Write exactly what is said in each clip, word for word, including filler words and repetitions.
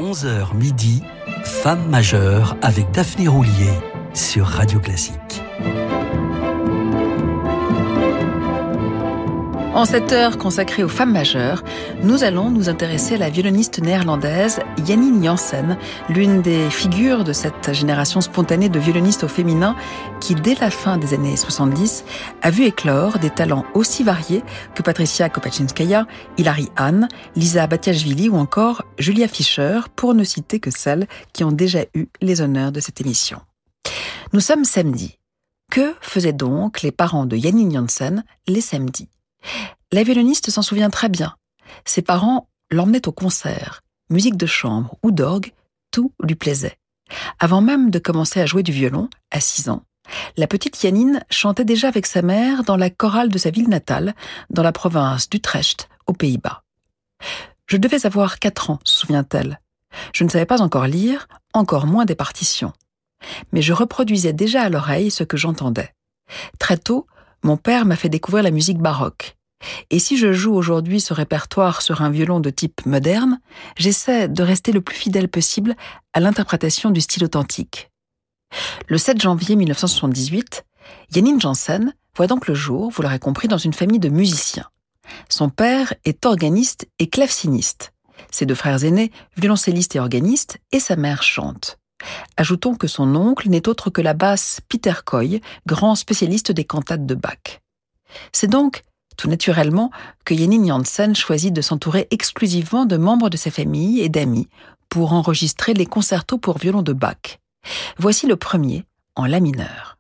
onze heures midi, Femme majeure avec Daphné Roulier sur Radio Classique. En cette heure consacrée aux femmes majeures, nous allons nous intéresser à la violoniste néerlandaise Janine Jansen, l'une des figures de cette génération spontanée de violonistes au féminin qui, dès la fin des années soixante-dix, a vu éclore des talents aussi variés que Patricia Kopachinskaya, Hilary Hahn, Lisa Batiashvili ou encore Julia Fischer, pour ne citer que celles qui ont déjà eu les honneurs de cette émission. Nous sommes samedi. Que faisaient donc les parents de Janine Jansen les samedis ? La violoniste s'en souvient très bien. Ses parents l'emmenaient au concert, musique de chambre ou d'orgue, tout lui plaisait. Avant même de commencer à jouer du violon, à six ans, la petite Janine chantait déjà avec sa mère dans la chorale de sa ville natale, dans la province d'Utrecht, aux Pays-Bas. Je devais avoir quatre ans, se souvient-elle. Je ne savais pas encore lire, encore moins des partitions. Mais je reproduisais déjà à l'oreille ce que j'entendais. Très tôt, mon père m'a fait découvrir la musique baroque. Et si je joue aujourd'hui ce répertoire sur un violon de type moderne, j'essaie de rester le plus fidèle possible à l'interprétation du style authentique. Le sept janvier mille neuf cent soixante-dix-huit, Janine Jansen voit donc le jour, vous l'aurez compris, dans une famille de musiciens. Son père est organiste et claveciniste. Ses deux frères aînés, violoncellistes et organistes, et sa mère chante. Ajoutons que son oncle n'est autre que la basse Peter Coy, grand spécialiste des cantates de Bach. C'est donc, tout naturellement, que Janine Jansen choisit de s'entourer exclusivement de membres de sa famille et d'amis pour enregistrer les concertos pour violon de Bach. Voici le premier, en la mineur.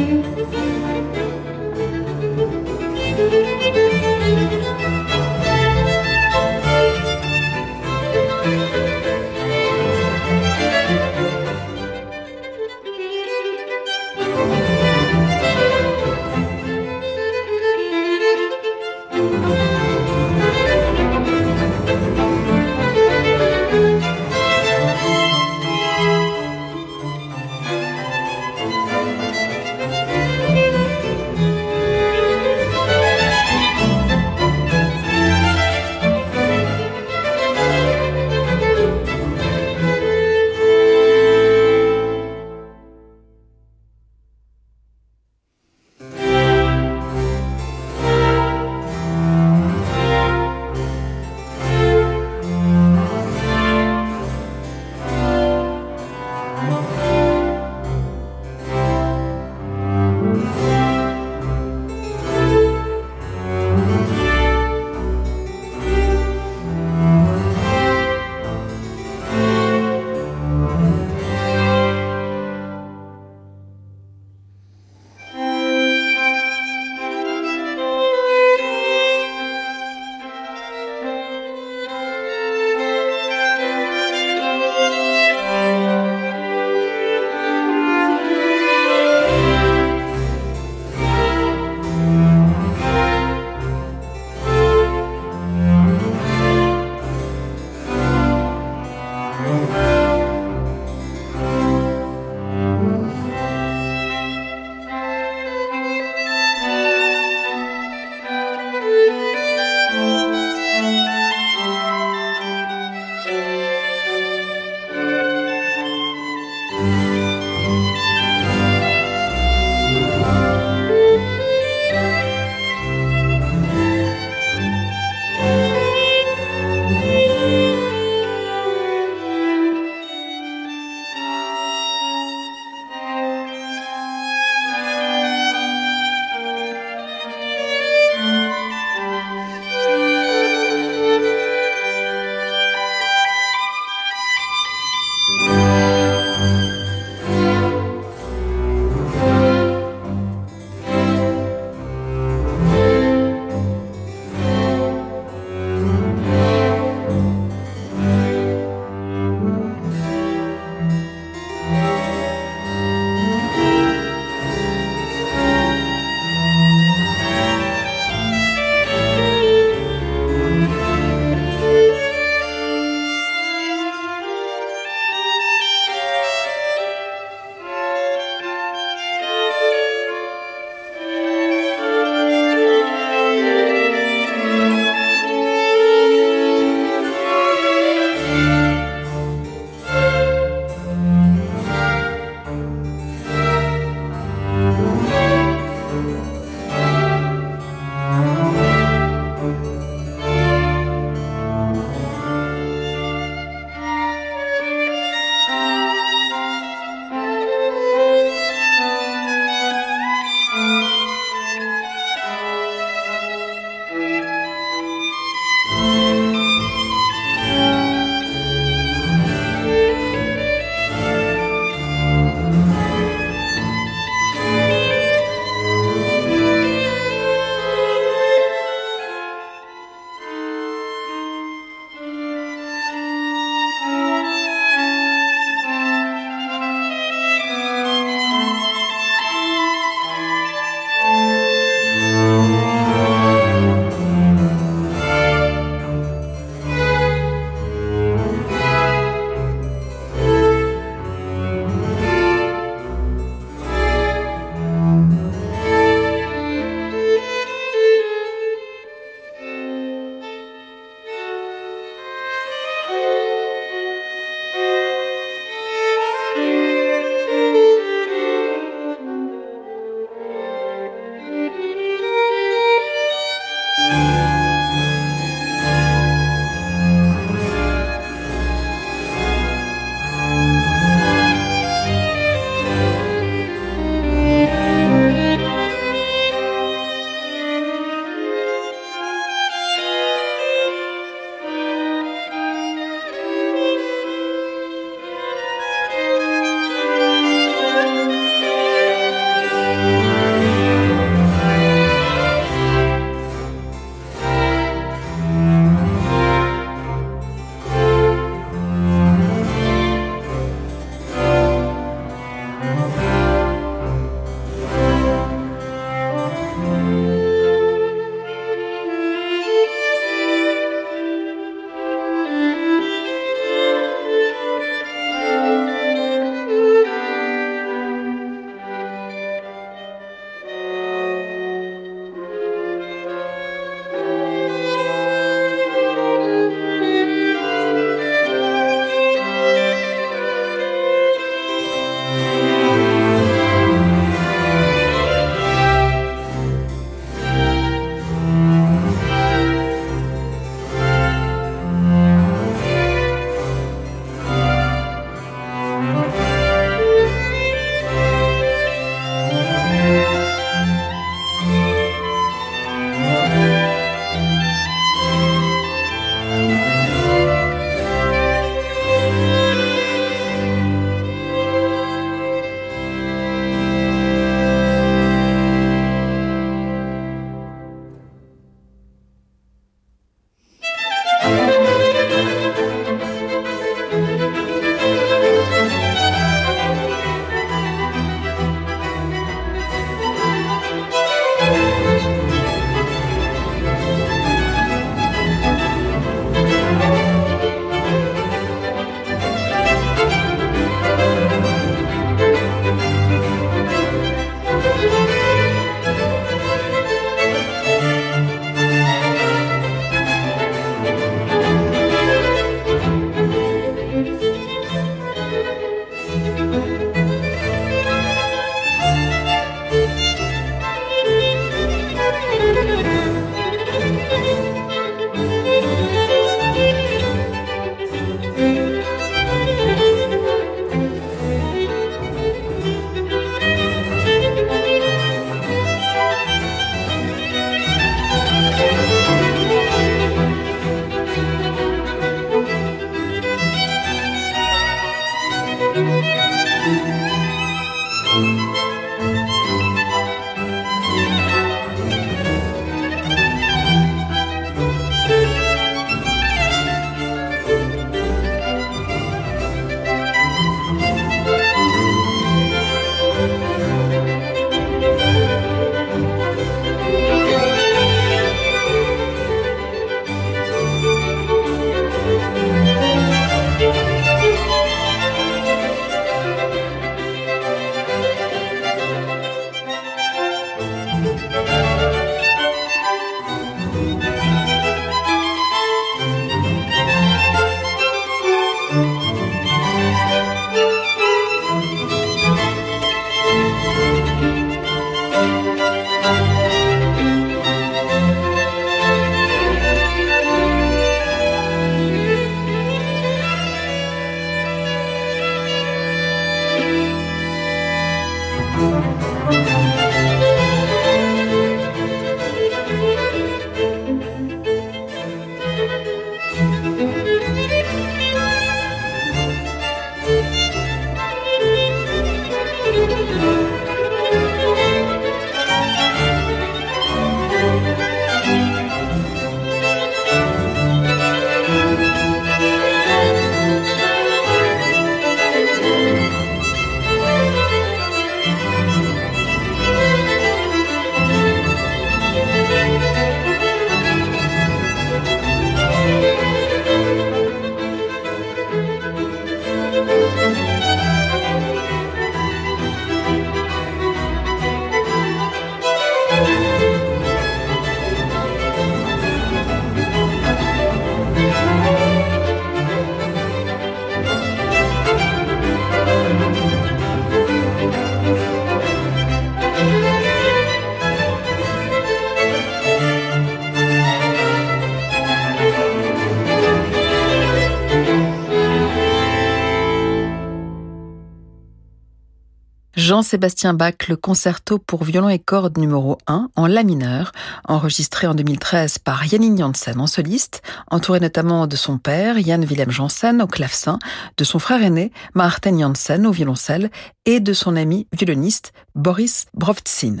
Jean-Sébastien Bach, le concerto pour violon et cordes numéro un en la mineur, enregistré en deux mille treize par Janine Jansen en soliste, entouré notamment de son père, Jan Willem Jansen, au clavecin, de son frère aîné, Maarten Jansen, au violoncelle, et de son ami violoniste, Boris Brovtsin.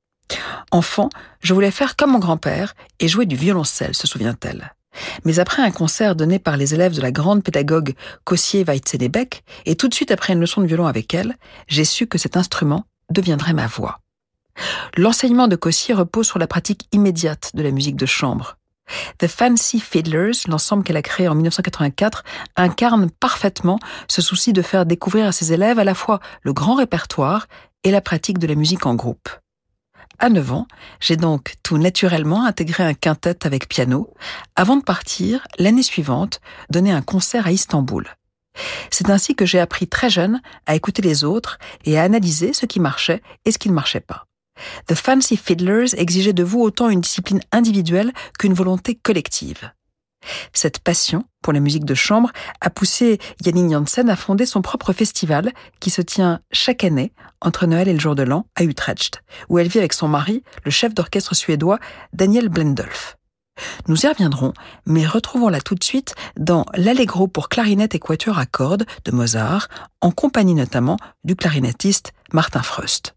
Enfant, je voulais faire comme mon grand-père et jouer du violoncelle, se souvient-elle. Mais après un concert donné par les élèves de la grande pédagogue Kossier-Weitzenebeck, et tout de suite après une leçon de violon avec elle, j'ai su que cet instrument deviendrait ma voix. L'enseignement de Kossier repose sur la pratique immédiate de la musique de chambre. The Fancy Fiddlers, l'ensemble qu'elle a créé en dix-neuf cent quatre-vingt-quatre, incarne parfaitement ce souci de faire découvrir à ses élèves à la fois le grand répertoire et la pratique de la musique en groupe. À neuf ans, j'ai donc tout naturellement intégré un quintet avec piano, avant de partir, l'année suivante, donner un concert à Istanbul. C'est ainsi que j'ai appris très jeune à écouter les autres et à analyser ce qui marchait et ce qui ne marchait pas. The Fancy Fiddlers exigeait de vous autant une discipline individuelle qu'une volonté collective. Cette passion pour la musique de chambre a poussé Janine Jansen à fonder son propre festival qui se tient chaque année entre Noël et le jour de l'an à Utrecht, où elle vit avec son mari, le chef d'orchestre suédois Daniel Blendolf. Nous y reviendrons, mais retrouvons-la tout de suite dans l'Allegro pour clarinette et quatuor à cordes de Mozart, en compagnie notamment du clarinettiste Martin Fröst.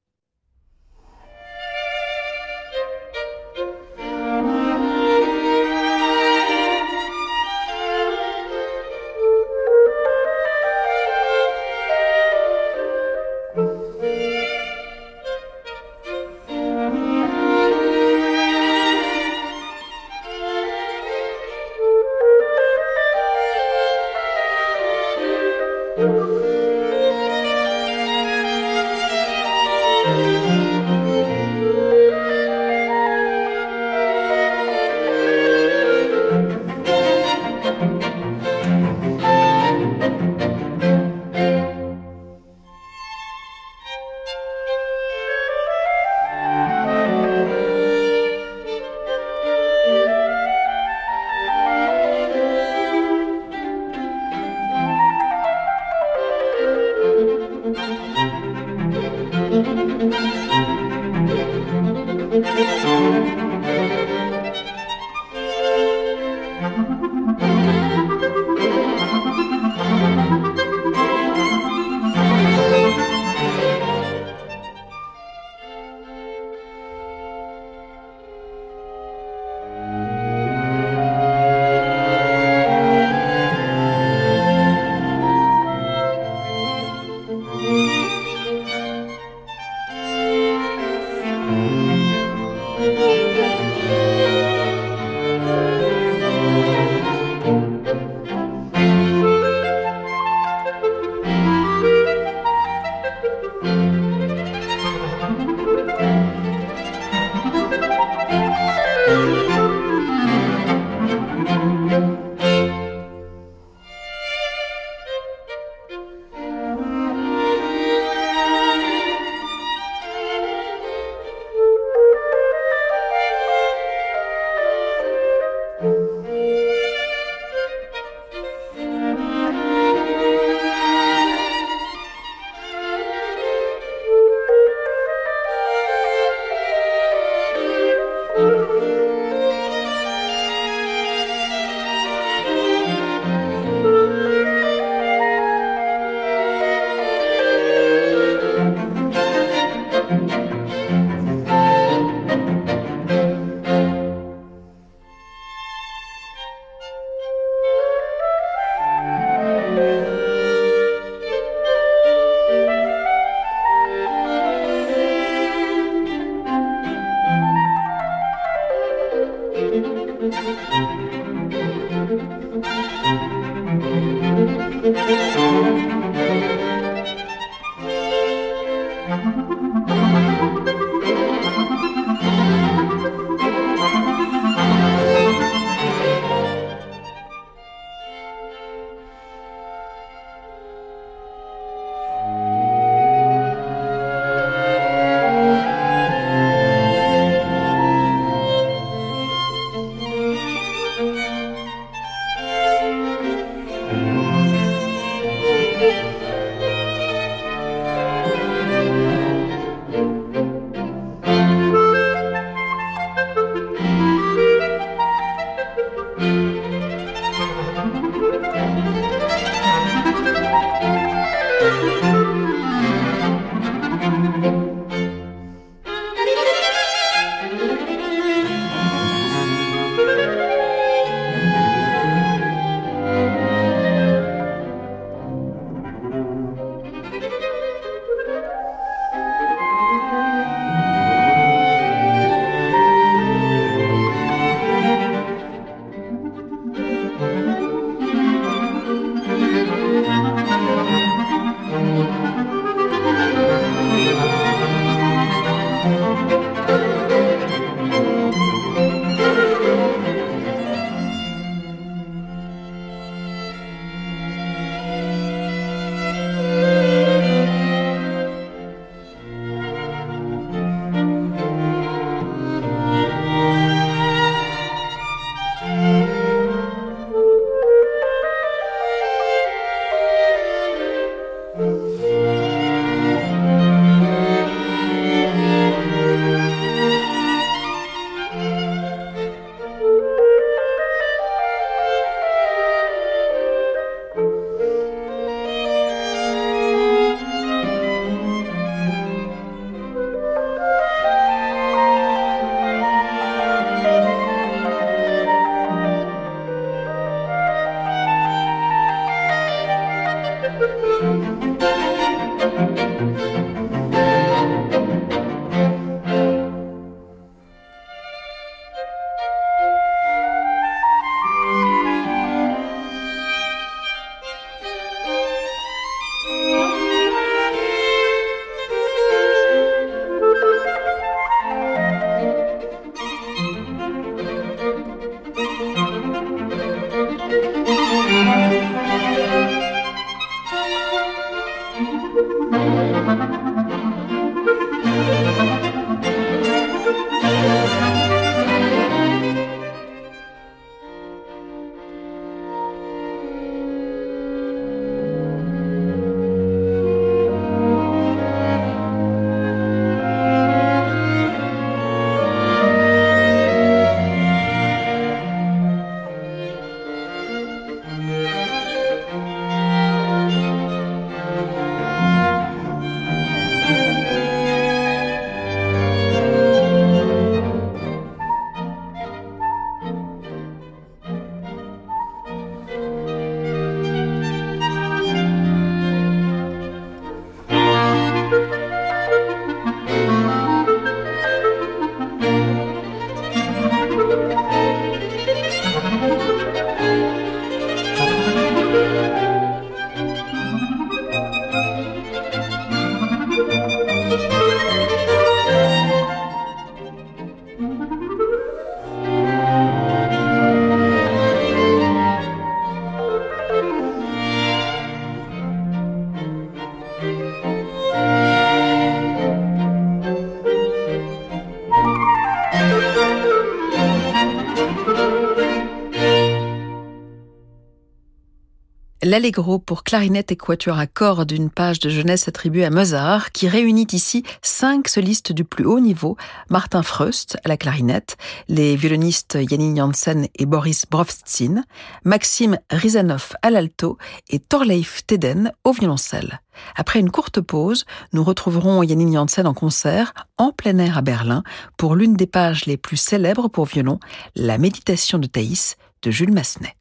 L'Allegro pour clarinette et quatuor à cordes, d'une page de jeunesse attribuée à Mozart, qui réunit ici cinq solistes du plus haut niveau: Martin Fröst à la clarinette, les violonistes Janine Jansen et Boris Brovtsin, Maxime Rizanov à l'alto et Thorleif Teden au violoncelle. Après une courte pause, nous retrouverons Janine Jansen en concert, en plein air à Berlin, pour l'une des pages les plus célèbres pour violon, la Méditation de Thaïs de Jules Massenet.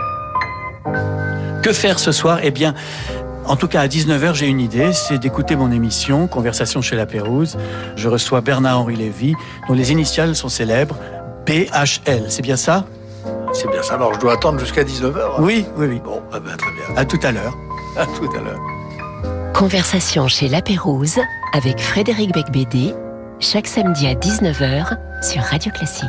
Que faire ce soir ? Eh bien, en tout cas à dix-neuf heures, j'ai une idée, c'est d'écouter mon émission Conversation chez la Pérouse. Je reçois Bernard-Henri Lévy, dont les initiales sont célèbres, P H L, c'est bien ça? C'est bien ça. Alors, je dois attendre jusqu'à dix-neuf heures. Oui, oui, oui. Bon, ah ben, très bien. À tout à l'heure. À tout à l'heure. Conversation chez La Pérouse avec Frédéric Becbédé, chaque samedi à dix-neuf heures sur Radio Classique.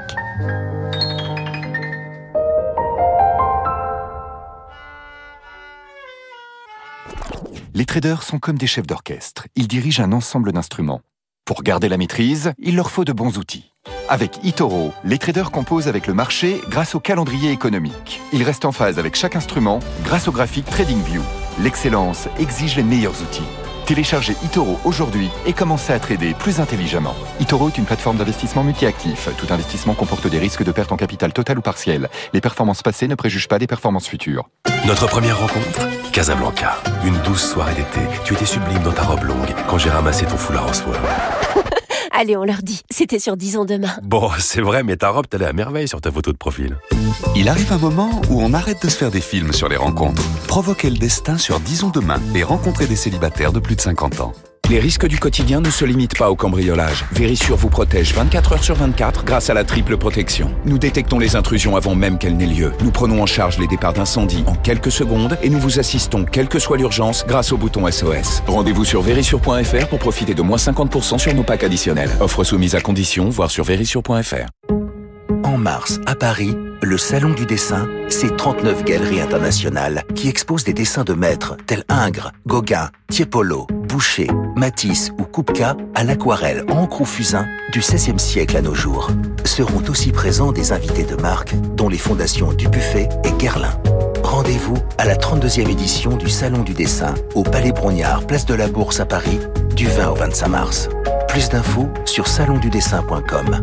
Les traders sont comme des chefs d'orchestre. Ils dirigent un ensemble d'instruments. Pour garder la maîtrise, il leur faut de bons outils. Avec eToro, les traders composent avec le marché grâce au calendrier économique. Ils restent en phase avec chaque instrument grâce au graphique TradingView. L'excellence exige les meilleurs outils. Téléchargez eToro aujourd'hui et commencez à trader plus intelligemment. eToro est une plateforme d'investissement multi-actif. Tout investissement comporte des risques de perte en capital total ou partiel. Les performances passées ne préjugent pas des performances futures. Notre première rencontre, Casablanca. Une douce soirée d'été. Tu étais sublime dans ta robe longue quand j'ai ramassé ton foulard en soie. Allez, on leur dit, c'était sur Disons demain. Bon, c'est vrai, mais ta robe t'allait à merveille sur ta photo de profil. Il arrive un moment où on arrête de se faire des films sur les rencontres. Provoquez le destin sur Disons demain et rencontrez des célibataires de plus de cinquante ans. Les risques du quotidien ne se limitent pas au cambriolage. Vérissure vous protège vingt-quatre heures sur vingt-quatre grâce à la triple protection. Nous détectons les intrusions avant même qu'elles n'aient lieu. Nous prenons en charge les départs d'incendie en quelques secondes et nous vous assistons, quelle que soit l'urgence, grâce au bouton S O S. Rendez-vous sur vérissure point f r pour profiter de moins cinquante pour cent sur nos packs additionnels. Offre soumise à condition, voire sur vérissure point f r. En mars, à Paris, le Salon du dessin, c'est trente-neuf galeries internationales qui exposent des dessins de maîtres tels Ingres, Gauguin, Tiepolo, Boucher, Matisse ou Kupka à l'aquarelle, encre ou fusain du seizième siècle à nos jours. Seront aussi présents des invités de marque, dont les fondations Dubuffet et Guerlain. Rendez-vous à la trente-deuxième édition du Salon du dessin au Palais Brongniart, place de la Bourse à Paris, du vingt au vingt-cinq mars. Plus d'infos sur salon du dessin point com.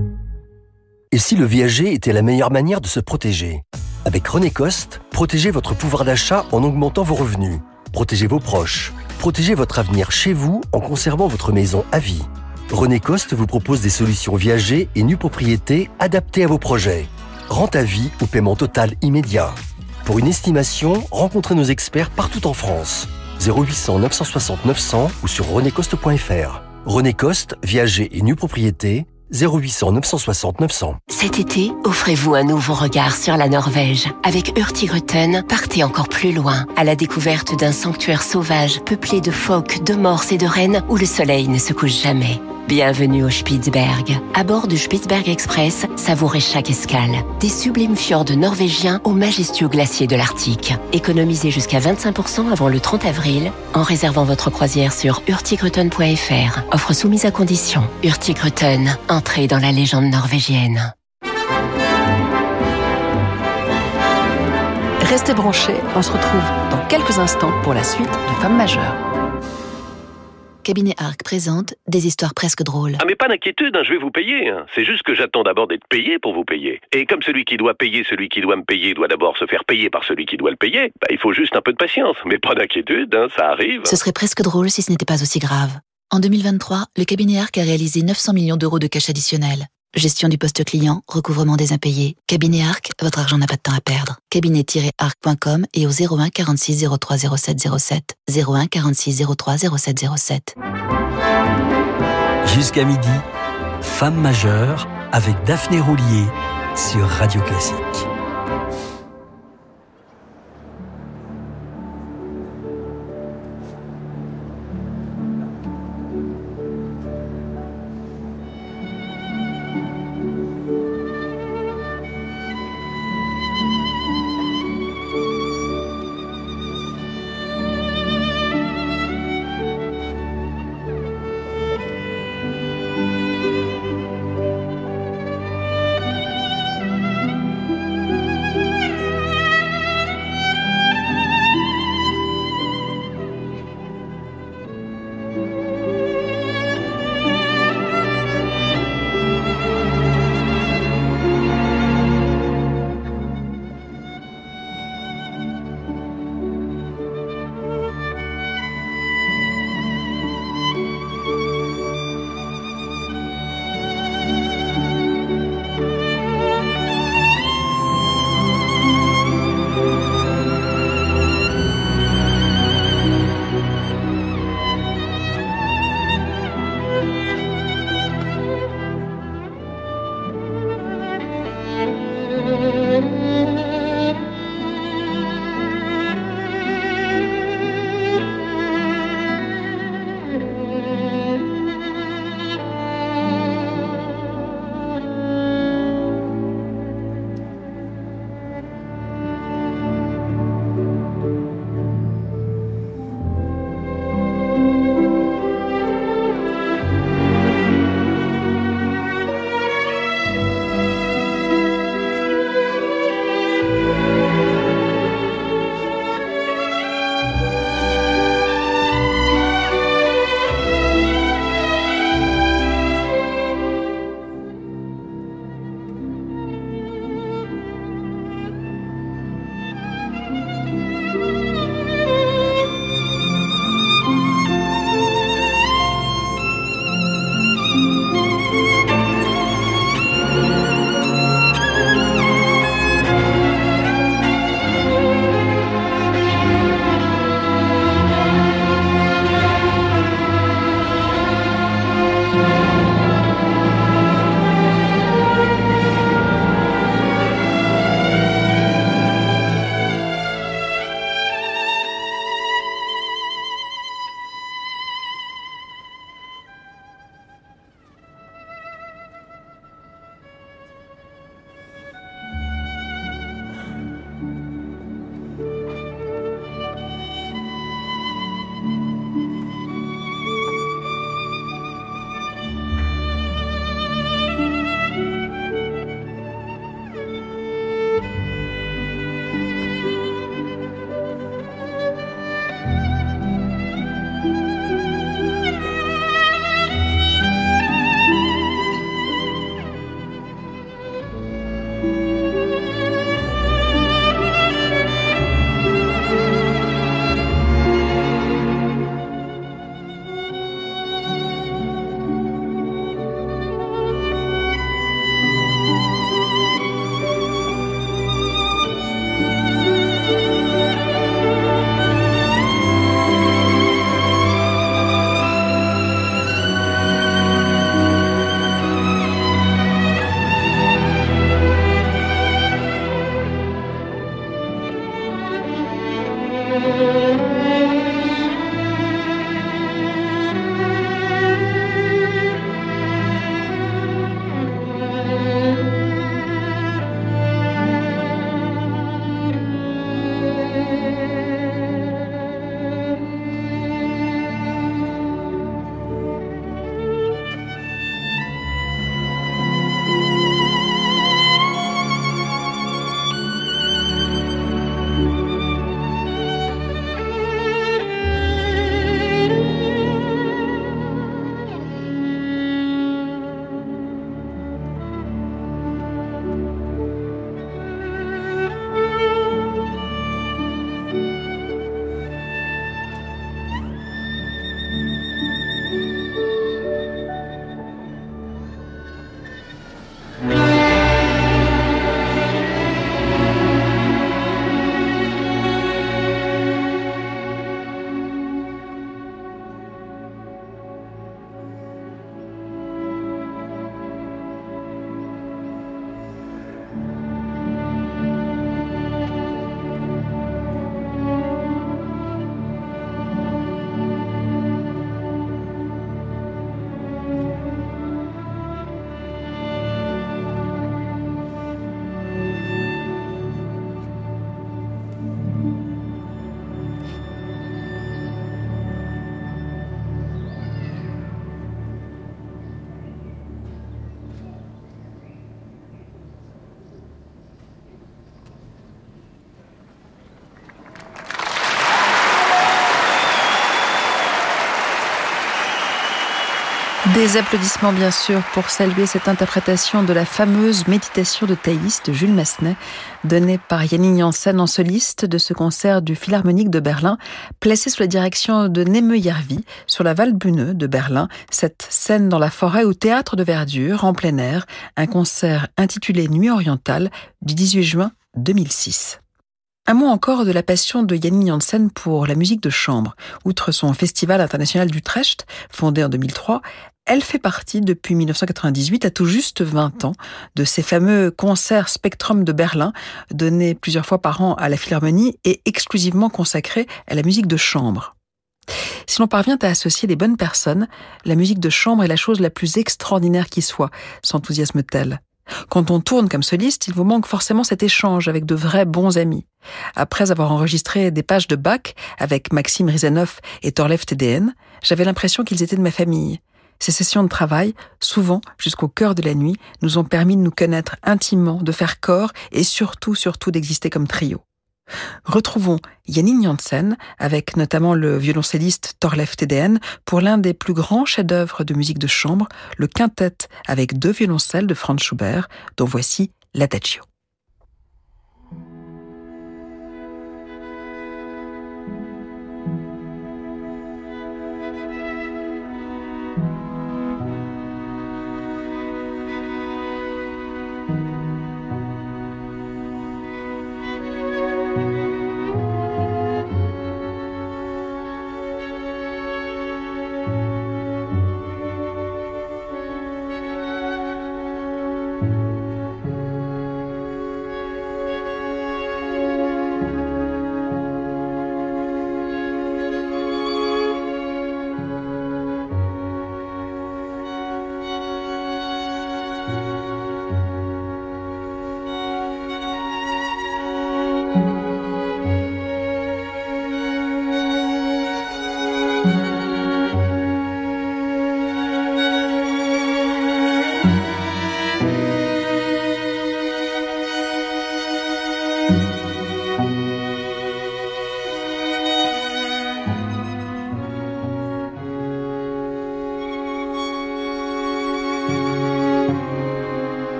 Et si le viager était la meilleure manière de se protéger? Avec René Coste, protégez votre pouvoir d'achat en augmentant vos revenus. Protégez vos proches. Protégez votre avenir chez vous en conservant votre maison à vie. René Coste vous propose des solutions viager et nue propriété adaptées à vos projets. Rente à vie ou paiement total immédiat. Pour une estimation, rencontrez nos experts partout en France. zéro huit cents neuf cent soixante neuf cents ou sur rené coste point f r. René Coste, viager et nue propriété, zéro huit cents neuf cent soixante neuf cents. Cet été, offrez-vous un nouveau regard sur la Norvège. Avec Hurtigruten, partez encore plus loin, à la découverte d'un sanctuaire sauvage peuplé de phoques, de morses et de rennes où le soleil ne se couche jamais. Bienvenue au Spitzberg. À bord du Spitzberg Express, savourez chaque escale. Des sublimes fjords norvégiens aux majestueux glaciers de l'Arctique. Économisez jusqu'à vingt-cinq pour cent avant le trente avril en réservant votre croisière sur hurtigruten point f r. Offre soumise à condition. Hurtigruten, entrée dans la légende norvégienne. Restez branchés, on se retrouve dans quelques instants pour la suite de Femmes majeures. Cabinet Arc présente des histoires presque drôles. Ah mais pas d'inquiétude, hein, je vais vous payer. Hein. C'est juste que j'attends d'abord d'être payé pour vous payer. Et comme celui qui doit payer celui qui doit me payer doit d'abord se faire payer par celui qui doit le payer, bah, il faut juste un peu de patience. Mais pas d'inquiétude, hein, ça arrive. Ce serait presque drôle si ce n'était pas aussi grave. En deux mille vingt-trois, le cabinet Arc a réalisé neuf cents millions d'euros de cash additionnel. Gestion du poste client, recouvrement des impayés. Cabinet Arc, votre argent n'a pas de temps à perdre. cabinet tiret arc point com et au zéro un quarante-six zéro trois zéro sept zéro sept. zéro un quarante-six zéro trois zéro sept zéro sept. Jusqu'à midi, Femmes majeures avec Daphné Roulier sur Radio Classique. Des applaudissements bien sûr pour saluer cette interprétation de la fameuse méditation de Thaïs de Jules Massenet, donnée par Janine Janssen en soliste de ce concert du Philharmonique de Berlin, placé sous la direction de Neme Järvi sur la Waldbühne de Berlin, cette scène dans la forêt au théâtre de verdure en plein air, un concert intitulé Nuit orientale du dix-huit juin deux mille six. Un mot encore de la passion de Janine Janssen pour la musique de chambre. Outre son Festival international d'Utrecht, fondé en deux mille trois, elle fait partie depuis dix-neuf cent quatre-vingt-dix-huit, à tout juste vingt ans, de ces fameux concerts Spectrum de Berlin, donnés plusieurs fois par an à la Philharmonie et exclusivement consacrés à la musique de chambre. Si l'on parvient à associer les bonnes personnes, la musique de chambre est la chose la plus extraordinaire qui soit, s'enthousiasme-t-elle. Quand on tourne comme soliste, il vous manque forcément cet échange avec de vrais bons amis. Après avoir enregistré des pages de Bach avec Maxime Rizanov et Thorleif Tedeen, j'avais l'impression qu'ils étaient de ma famille. Ces sessions de travail, souvent jusqu'au cœur de la nuit, nous ont permis de nous connaître intimement, de faire corps et surtout, surtout d'exister comme trio. Retrouvons Janine Janssen avec notamment le violoncelliste Thorleif Tedeen pour l'un des plus grands chefs-d'œuvre de musique de chambre, le quintet avec deux violoncelles de Franz Schubert, dont voici l'Adagio.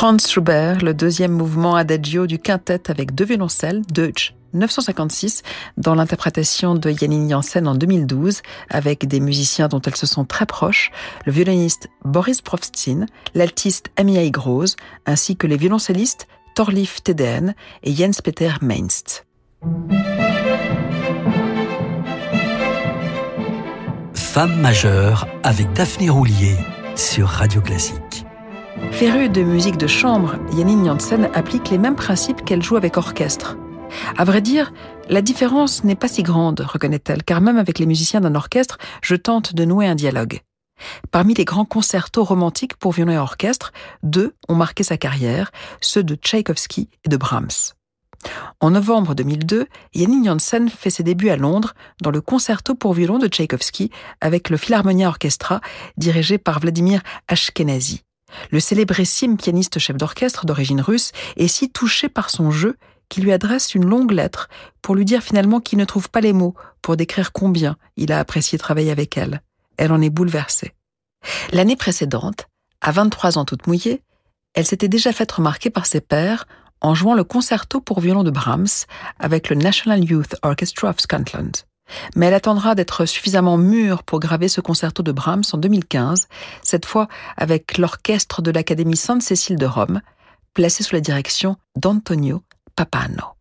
Franz Schubert, le deuxième mouvement adagio du quintet avec deux violoncelles, Deutsch neuf cent cinquante-six, dans l'interprétation de Janine Janssen en deux mille douze, avec des musiciens dont elles se sont très proches, le violoniste Boris Provstin, l'altiste Amiai Gross, ainsi que les violoncellistes Thorleif Tedeen et Jens-Peter Meinst. Femme majeure avec Daphné Roulier sur Radio Classique. Férue de musique de chambre, Janine Janssen applique les mêmes principes qu'elle joue avec orchestre. À vrai dire, la différence n'est pas si grande, reconnaît-elle, car même avec les musiciens d'un orchestre, je tente de nouer un dialogue. Parmi les grands concertos romantiques pour violon et orchestre, deux ont marqué sa carrière, ceux de Tchaïkovski et de Brahms. En novembre deux mille deux, Janine Janssen fait ses débuts à Londres dans le concerto pour violon de Tchaïkovski avec le Philharmonia Orchestra dirigé par Vladimir Ashkenazy. Le célébrissime pianiste chef d'orchestre d'origine russe est si touché par son jeu qui lui adresse une longue lettre pour lui dire finalement qu'il ne trouve pas les mots pour décrire combien il a apprécié travailler avec elle. Elle en est bouleversée. L'année précédente, à vingt-trois ans toute mouillée, elle s'était déjà faite remarquer par ses pairs en jouant le concerto pour violon de Brahms avec le National Youth Orchestra of Scotland. Mais elle attendra d'être suffisamment mûre pour graver ce concerto de Brahms en deux mille quinze, cette fois avec l'orchestre de l'Académie Sainte-Cécile de Rome, placé sous la direction d'Antonio Pappano.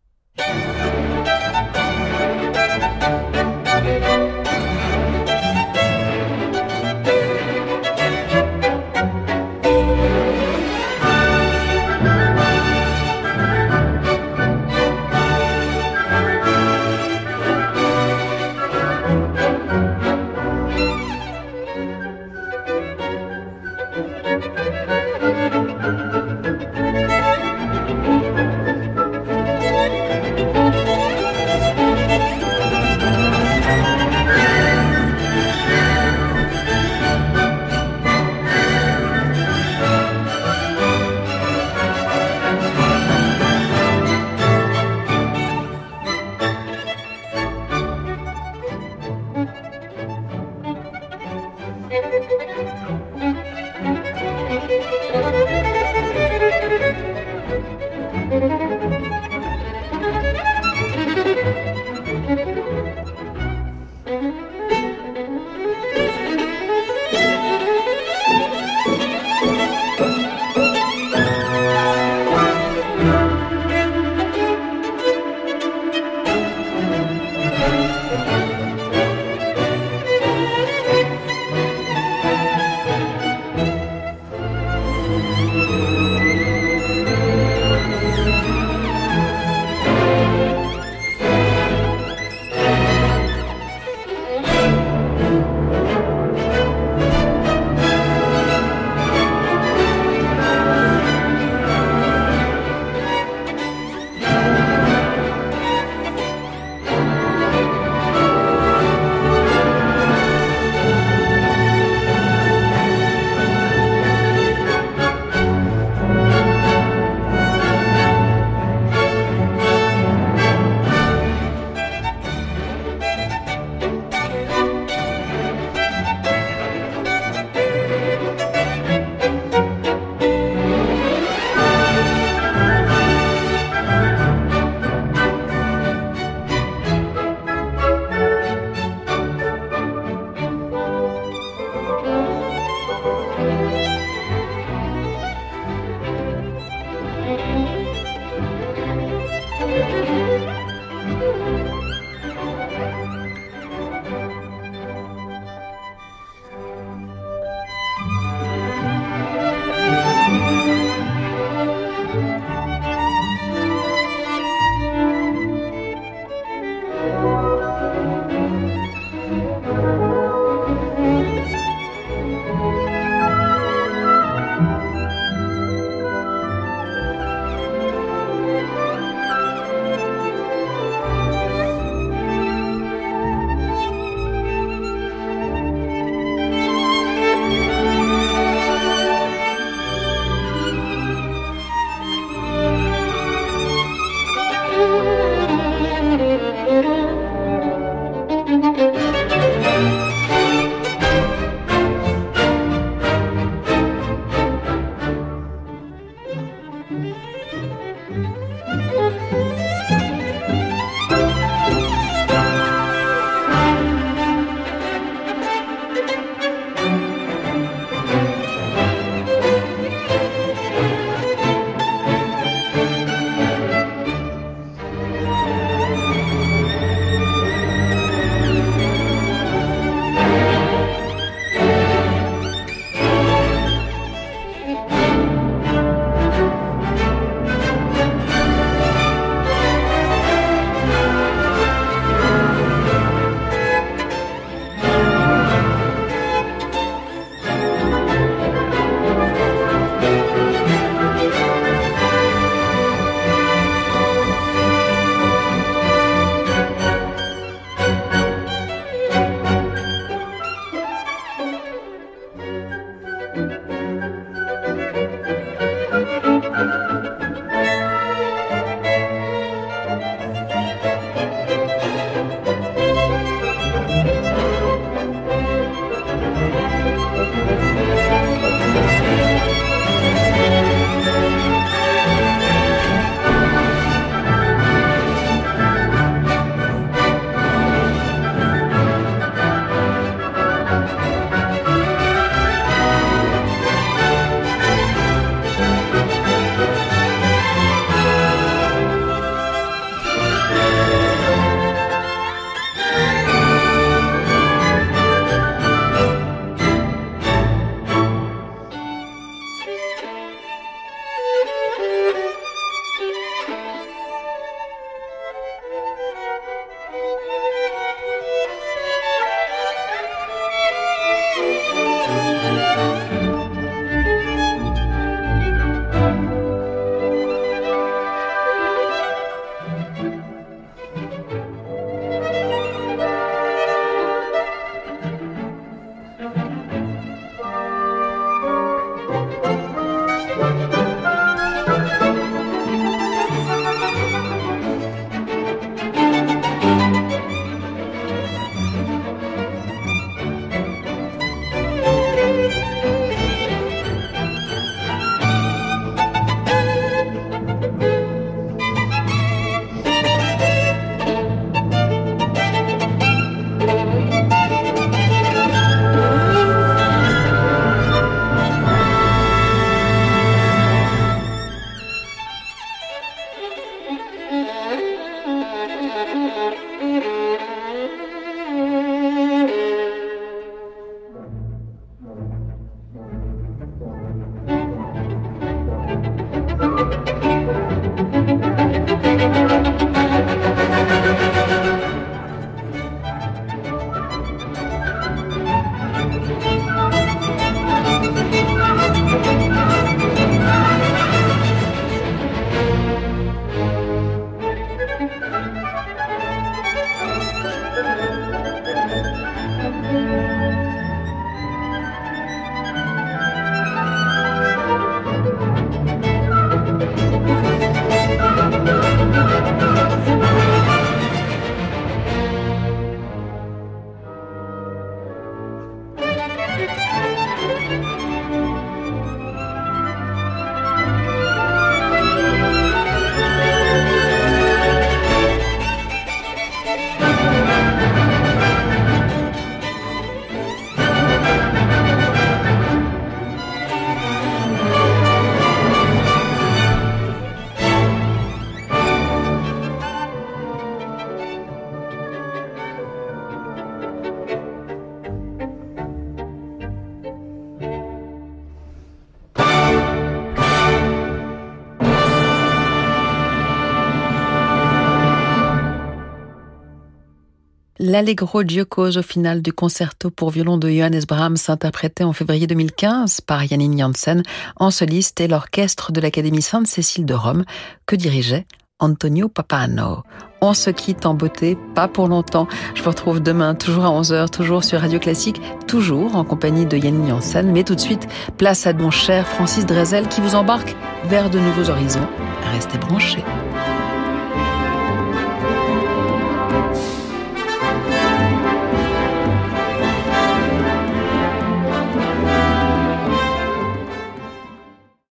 L'Allegro Giocoso final du concerto pour violon de Johannes Brahms, interprété en février deux mille quinze par Janine Janssen, en soliste et l'orchestre de l'Académie Sainte-Cécile de Rome, que dirigeait Antonio Pappano. On se quitte en beauté, pas pour longtemps. Je vous retrouve demain, toujours à onze heures, toujours sur Radio Classique, toujours en compagnie de Janine Janssen. Mais tout de suite, place à mon cher Francis Drezel qui vous embarque vers de nouveaux horizons. Restez branchés.